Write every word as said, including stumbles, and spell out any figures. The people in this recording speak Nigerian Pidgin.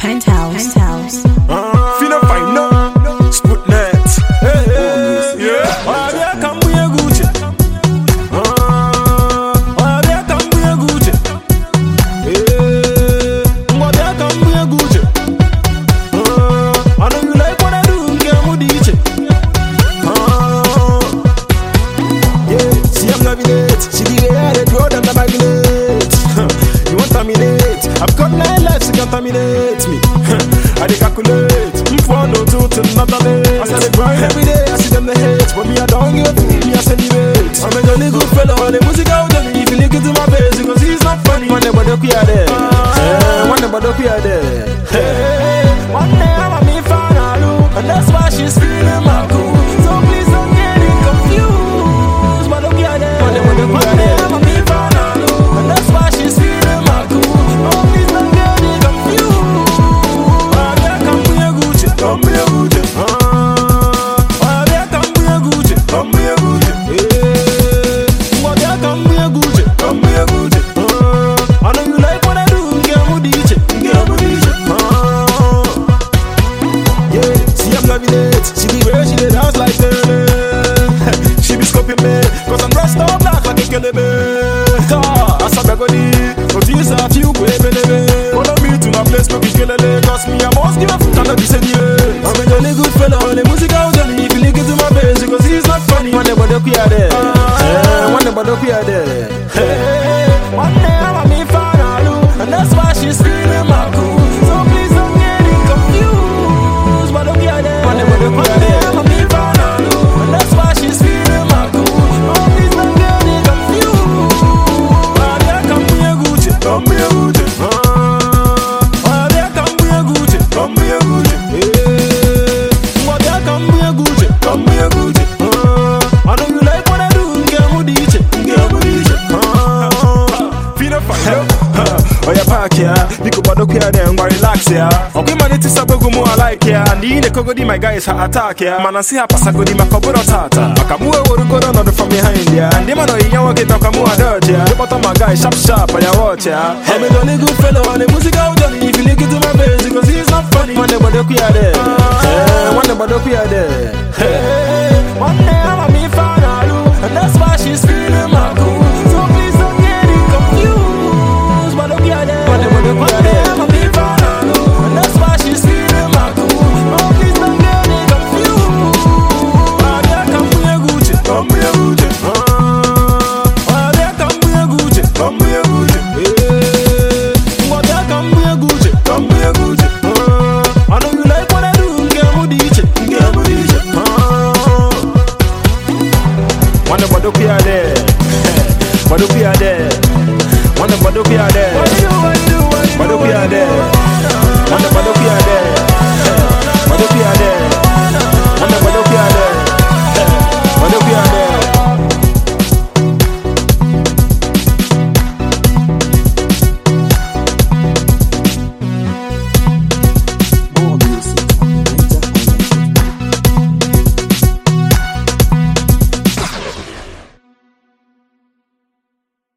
Penthouse. Penthouse. Uh, Feel fine, no. Sputnet. Hey, hey, yeah. Oh, yeah, come we a Gucci. Uh, oh, yeah, come we a Gucci. Hey, oh, yeah, come we a Gucci. Uh, I know you like what I do, get more D J. Uh, yeah, see I'm loving it. See the way I let road and the magnet. You want terminate? I've got nine lives to contaminate me. I dey calculate, for no two to another day. I say they grind every day, I see them they hate, but me I don't give a fuck, me I celebrate. I'm a jolly good fellow, and the music out of me. If you look into my face, because he's not funny. One day, but up here there. One day, but up here there. One day, I'm a me fan, and that's why she's feeling my cool. So please don't get it confused. But up here there. One day, but up here there. I'm a me fan, and that's why she's feeling my cool. Oh, please don't get it confused. Come here, Gucci. Ah, oh yeah, come here, Gucci. Come here, Gucci. Yeah, oh yeah, come here, Gucci. Come here, Gucci. Ah, I know you like what I do, get more D J, get more D J. Ah, yeah, see I'm loving it. See the way she dey dance like that. She be scoping me, cause I'm dressed all black like a kelebe. Ah, I saw begodi, but these are few baby, baby. Follow me to my place, no be kelele, cause me I must give a fuck, I know this is I'm a jolly good fellow, the music out of me. If you look into my face, because he's not funny. One day, but up here there. One day, but up here there. One day, I'm a me fan, and that's why she's feeling my cool. So please don't get it confused. But up here there. One day, but up here there. I'm a me fan, and that's why she's feeling my cool. Oh, please don't get it confused. Oh, yeah, come here, Gucci. Come here, Gucci. Oh, yeah, come here, Gucci. Come here, Gucci. Come here, Gucci. Uh, I know you like what I do, get more D J, get more D J. Uh, Feel fine, oh yeah, park here. You could bother here, then go relax here. Okay, man, it is a bug more I like here. And the Kogodi, my guys, are attack here. Man, I see a Pasagodi, my Kabura Tata. Makamua will go down from behind here. And the man, you want to get Nakamua dirt here. The bottom, my guy, sharp, sharp, and I watch here. I'm a jolly good fellow, and the music out of me. If you look into my face, because he's not funny. One day, but up here there. One day, but up here there. One day I'm a me fan, and that's why she's feeling my cool. So please don't get it confused. But look at that. One day I'm a me fan, and that's why she's feeling my cool. Oh, please don't get it confused. Oh, yeah, come here, Gucci. Come here, Gucci. Oh, yeah, come here, Gucci. Come here, Gucci. Yeah, oh, yeah, come here, Gucci. Come here, Gucci. I know you like what I do, get more D J, get more D J. One of the there, one of the there, one of the there.